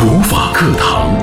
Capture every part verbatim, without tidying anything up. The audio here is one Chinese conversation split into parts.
普法课堂。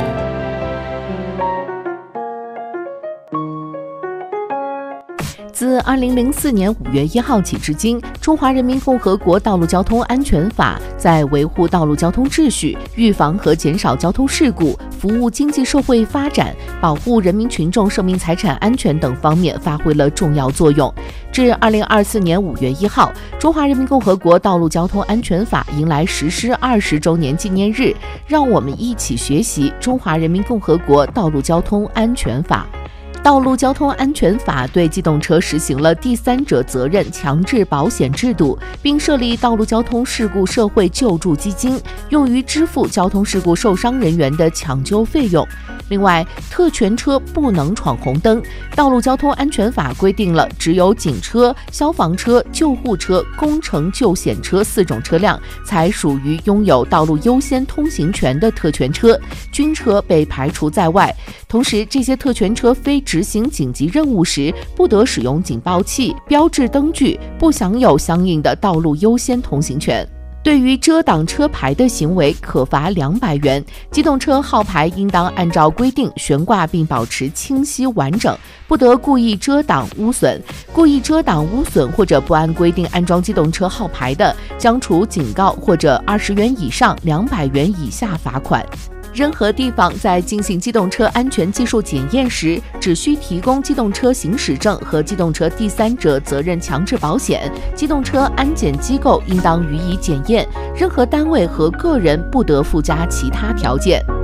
自二零零四年五月一号起至今，中华人民共和国道路交通安全法在维护道路交通秩序、预防和减少交通事故、服务经济社会发展、保护人民群众生命财产安全等方面发挥了重要作用。至二零二四年五月一号，中华人民共和国道路交通安全法迎来实施二十周年纪念日，让我们一起学习中华人民共和国道路交通安全法。道路交通安全法对机动车实行了第三者责任强制保险制度，并设立道路交通事故社会救助基金，用于支付交通事故受伤人员的抢救费用。另外，特权车不能闯红灯。道路交通安全法规定了，只有警车、消防车、救护车、工程救险车四种车辆才属于拥有道路优先通行权的特权车，军车被排除在外。同时，这些特权车非执行紧急任务时，不得使用警报器、标志灯具，不享有相应的道路优先通行权。对于遮挡车牌的行为，可罚两百元。机动车号牌应当按照规定悬挂并保持清晰完整，不得故意遮挡污损。故意遮挡污损或者不按规定安装机动车号牌的，将处警告或者二十元以上两百元以下罚款。任何地方在进行机动车安全技术检验时，只需提供机动车行驶证和机动车第三者责任强制保险，机动车安检机构应当予以检验。任何单位和个人不得附加其他条件。